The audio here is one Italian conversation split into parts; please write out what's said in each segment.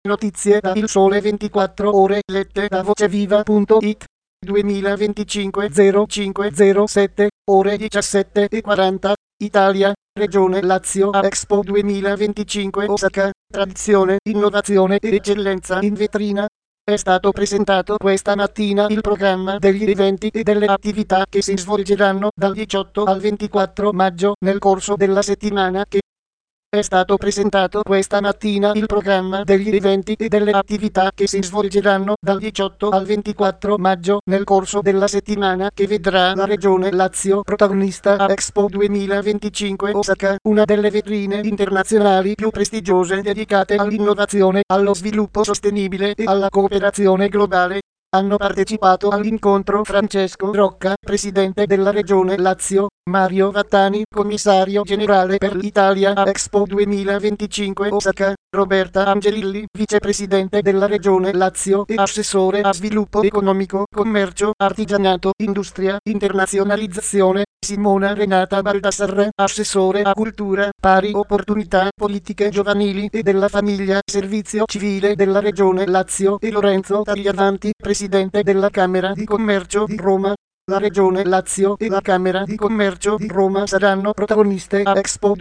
Notizie da Il Sole 24 Ore lette da voceviva.it 2025 0507 ore 17:40 Italia, Regione Lazio a Expo 2025 Osaka, tradizione, innovazione e eccellenza in vetrina. È stato presentato questa mattina il programma degli eventi e delle attività che si svolgeranno dal 18 al 24 maggio nel corso della settimana che È stato presentato questa mattina il programma degli eventi e delle attività che si svolgeranno dal 18 al 24 maggio nel corso della settimana che vedrà la Regione Lazio protagonista a Expo 2025 Osaka, una delle vetrine internazionali più prestigiose dedicate all'innovazione, allo sviluppo sostenibile e alla cooperazione globale. Hanno partecipato all'incontro Francesco Rocca, presidente della Regione Lazio, Mario Vattani, commissario generale per l'Italia a Expo 2025 Osaka, Roberta Angelilli, vicepresidente della Regione Lazio e assessore a sviluppo economico, commercio, artigianato, industria, internazionalizzazione, Simona Renata Baldassarre, assessore a cultura, pari opportunità, politiche giovanili e della famiglia, servizio civile della Regione Lazio e Lorenzo Tagliavanti, presidente della Camera di Commercio di Roma. La Regione Lazio e la Camera di Commercio di Roma saranno protagoniste a Expo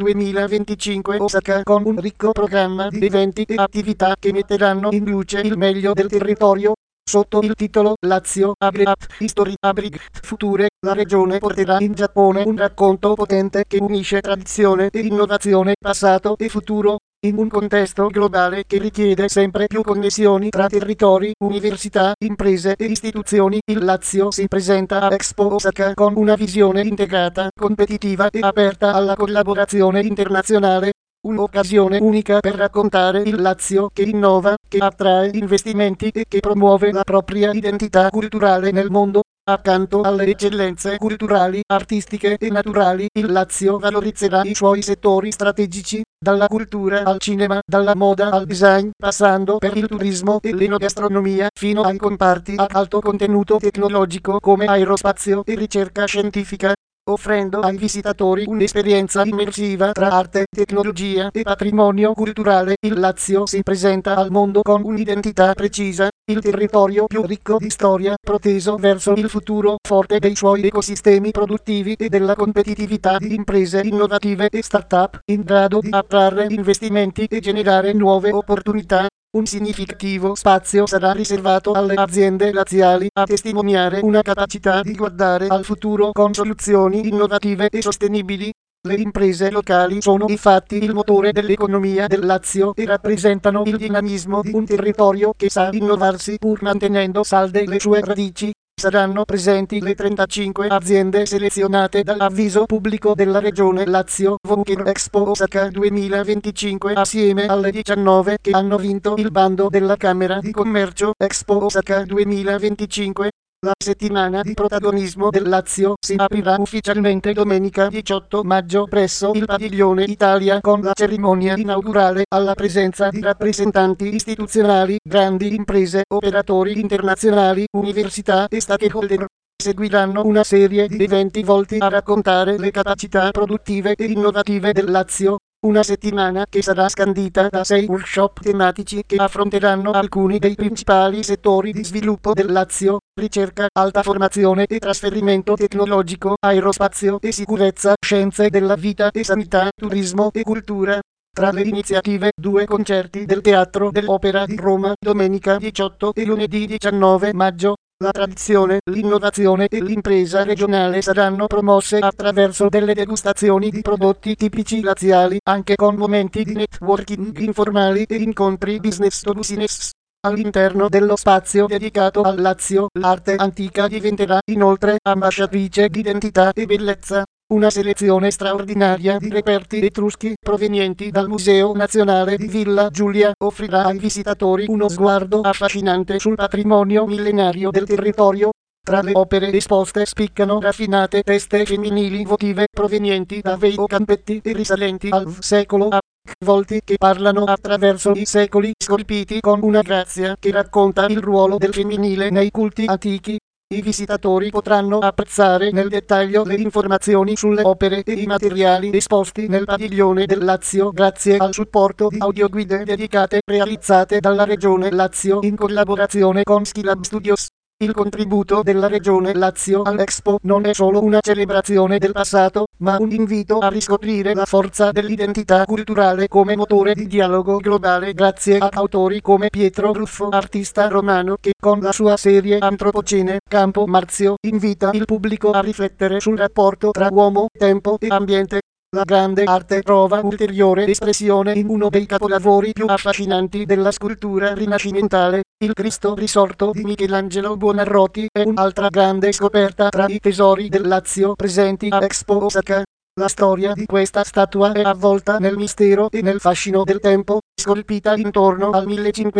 2025 Osaka con un ricco programma di eventi e attività che metteranno in luce il meglio del territorio. Sotto il titolo Lazio Agri-Up History Future, la regione porterà in Giappone un racconto potente che unisce tradizione e innovazione, passato e futuro. In un contesto globale che richiede sempre più connessioni tra territori, università, imprese e istituzioni, il Lazio si presenta a Expo Osaka con una visione integrata, competitiva e aperta alla collaborazione internazionale. Un'occasione unica per raccontare il Lazio che innova, che attrae investimenti e che promuove la propria identità culturale nel mondo. Accanto alle eccellenze culturali, artistiche e naturali, il Lazio valorizzerà i suoi settori strategici, dalla cultura al cinema, dalla moda al design, passando per il turismo e l'enogastronomia, fino ai comparti ad alto contenuto tecnologico come aerospazio e ricerca scientifica, offrendo ai visitatori un'esperienza immersiva tra arte, tecnologia e patrimonio culturale. Il Lazio si presenta al mondo con un'identità precisa, il territorio più ricco di storia, proteso verso il futuro, forte dei suoi ecosistemi produttivi e della competitività di imprese innovative e start-up, in grado di attrarre investimenti e generare nuove opportunità. Un significativo spazio sarà riservato alle aziende laziali a testimoniare una capacità di guardare al futuro con soluzioni innovative e sostenibili. Le imprese locali sono infatti il motore dell'economia del Lazio e rappresentano il dinamismo di un territorio che sa innovarsi pur mantenendo salde le sue radici. Saranno presenti le 35 aziende selezionate dall'avviso pubblico della Regione Lazio Voker Expo Osaka 2025 assieme alle 19 che hanno vinto il bando della Camera di Commercio Expo Osaka 2025. La settimana di protagonismo del Lazio si aprirà ufficialmente domenica 18 maggio presso il Padiglione Italia con la cerimonia inaugurale alla presenza di rappresentanti istituzionali, grandi imprese, operatori internazionali, università e stakeholder. Seguiranno una serie di eventi volti a raccontare le capacità produttive e innovative del Lazio. Una settimana che sarà scandita da 6 workshop tematici che affronteranno alcuni dei principali settori di sviluppo del Lazio: ricerca, alta formazione e trasferimento tecnologico, aerospazio e sicurezza, scienze della vita e sanità, turismo e cultura. Tra le iniziative, 2 concerti del Teatro dell'Opera di Roma domenica 18 e lunedì 19 maggio. La tradizione, l'innovazione e l'impresa regionale saranno promosse attraverso delle degustazioni di prodotti tipici laziali, anche con momenti di networking informali e incontri business to business. All'interno dello spazio dedicato al Lazio, l'arte antica diventerà inoltre ambasciatrice di identità e bellezza. Una selezione straordinaria di reperti etruschi provenienti dal Museo Nazionale di Villa Giulia offrirà ai visitatori uno sguardo affascinante sul patrimonio millenario del territorio. Tra le opere esposte spiccano raffinate teste femminili votive provenienti da Vei o Campetti e risalenti al secolo A. Volti che parlano attraverso i secoli scolpiti con una grazia che racconta il ruolo del femminile nei culti antichi. I visitatori potranno apprezzare nel dettaglio le informazioni sulle opere e i materiali esposti nel padiglione del Lazio grazie al supporto di audioguide dedicate realizzate dalla Regione Lazio in collaborazione con Skilab Studios. Il contributo della Regione Lazio all'Expo non è solo una celebrazione del passato, ma un invito a riscoprire la forza dell'identità culturale come motore di dialogo globale grazie ad autori come Pietro Ruffo, artista romano che con la sua serie Antropocene, Campo Marzio, invita il pubblico a riflettere sul rapporto tra uomo, tempo e ambiente. La grande arte trova ulteriore espressione in uno dei capolavori più affascinanti della scultura rinascimentale, il Cristo risorto di Michelangelo Buonarroti è un'altra grande scoperta tra i tesori del Lazio presenti a Expo Osaka. La storia di questa statua è avvolta nel mistero e nel fascino del tempo, scolpita intorno al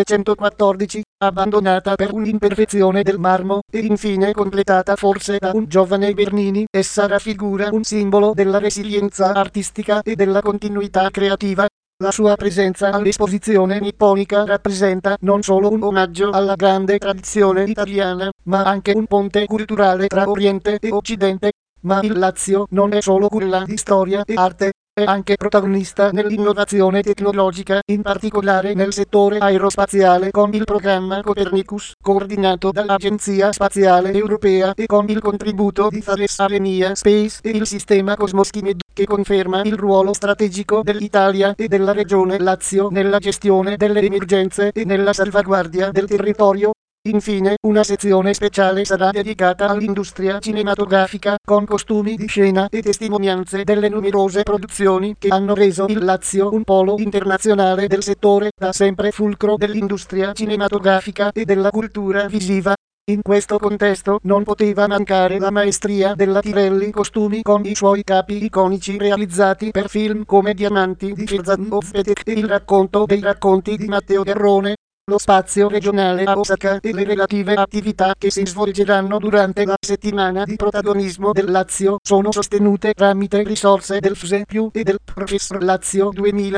1514, abbandonata per un'imperfezione del marmo e infine completata forse da un giovane Bernini, essa raffigura un simbolo della resilienza artistica e della continuità creativa. La sua presenza all'esposizione nipponica rappresenta non solo un omaggio alla grande tradizione italiana, ma anche un ponte culturale tra Oriente e Occidente. Ma il Lazio non è solo culla di storia e arte, è anche protagonista nell'innovazione tecnologica, in particolare nel settore aerospaziale con il programma Copernicus, coordinato dall'Agenzia Spaziale Europea e con il contributo di Thales Alenia Space e il sistema Cosmosky che conferma il ruolo strategico dell'Italia e della Regione Lazio nella gestione delle emergenze e nella salvaguardia del territorio. Infine, una sezione speciale sarà dedicata all'industria cinematografica, con costumi di scena e testimonianze delle numerose produzioni che hanno reso il Lazio un polo internazionale del settore, da sempre fulcro dell'industria cinematografica e della cultura visiva. In questo contesto non poteva mancare la maestria della Tirelli Costumi con i suoi capi iconici realizzati per film come Diamanti di Ferzan of Petek e Il racconto dei racconti di Matteo Garrone. Lo spazio regionale a Osaka e le relative attività che si svolgeranno durante la settimana di protagonismo del Lazio sono sostenute tramite risorse del FSE+ e del Professor Lazio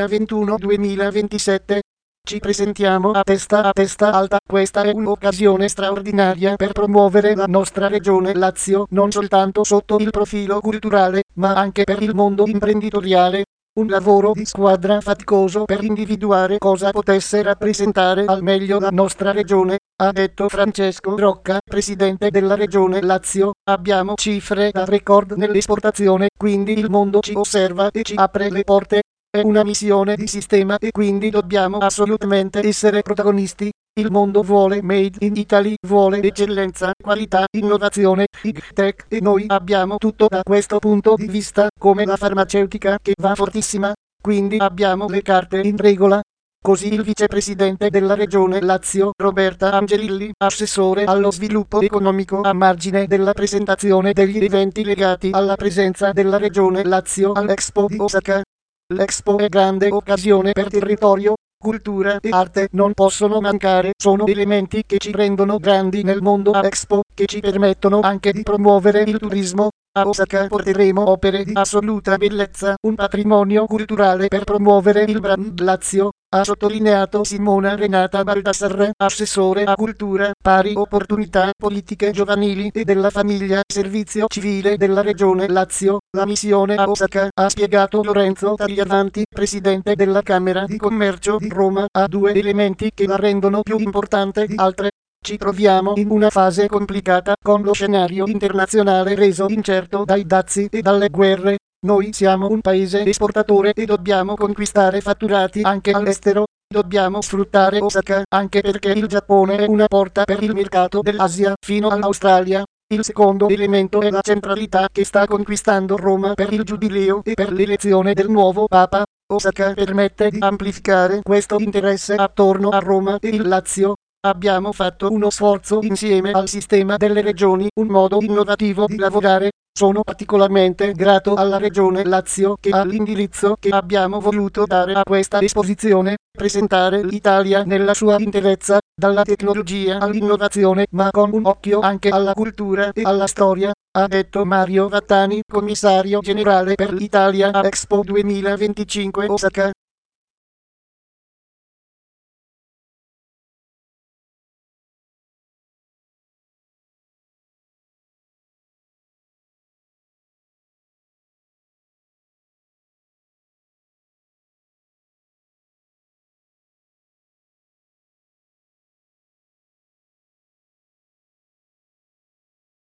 2021-2027. Ci presentiamo a testa alta, questa è un'occasione straordinaria per promuovere la nostra regione Lazio non soltanto sotto il profilo culturale, ma anche per il mondo imprenditoriale. Un lavoro di squadra faticoso per individuare cosa potesse rappresentare al meglio la nostra regione, ha detto Francesco Rocca, presidente della regione Lazio. Abbiamo cifre da record nell'esportazione, quindi il mondo ci osserva e ci apre le porte. È una missione di sistema e quindi dobbiamo assolutamente essere protagonisti. Il mondo vuole Made in Italy, vuole eccellenza, qualità, innovazione, big tech e noi abbiamo tutto da questo punto di vista, come la farmaceutica che va fortissima, quindi abbiamo le carte in regola. Così il vicepresidente della regione Lazio, Roberta Angelilli, assessore allo sviluppo economico a margine della presentazione degli eventi legati alla presenza della regione Lazio all'Expo di Osaka. L'Expo è grande occasione per territorio, cultura e arte non possono mancare, sono elementi che ci rendono grandi nel mondo a Expo, che ci permettono anche di promuovere il turismo. A Osaka porteremo opere di assoluta bellezza, un patrimonio culturale per promuovere il brand Lazio, ha sottolineato Simona Renata Baldassarre, assessore a cultura, pari opportunità, politiche giovanili e della famiglia, servizio civile della regione Lazio. La missione a Osaka, ha spiegato Lorenzo Tagliavanti, presidente della Camera di Commercio di Roma, ha due elementi che la rendono più importante di altre. Ci troviamo in una fase complicata, con lo scenario internazionale reso incerto dai dazi e dalle guerre. Noi siamo un paese esportatore e dobbiamo conquistare fatturati anche all'estero. Dobbiamo sfruttare Osaka, anche perché il Giappone è una porta per il mercato dell'Asia, fino all'Australia. Il secondo elemento è la centralità che sta conquistando Roma per il Giubileo e per l'elezione del nuovo Papa. Osaka permette di amplificare questo interesse attorno a Roma e il Lazio. Abbiamo fatto uno sforzo insieme al sistema delle regioni, un modo innovativo di lavorare. Sono particolarmente grato alla Regione Lazio che ha l'indirizzo che abbiamo voluto dare a questa esposizione, presentare l'Italia nella sua interezza, dalla tecnologia all'innovazione ma con un occhio anche alla cultura e alla storia, ha detto Mario Vattani, commissario generale per l'Italia a Expo 2025 Osaka.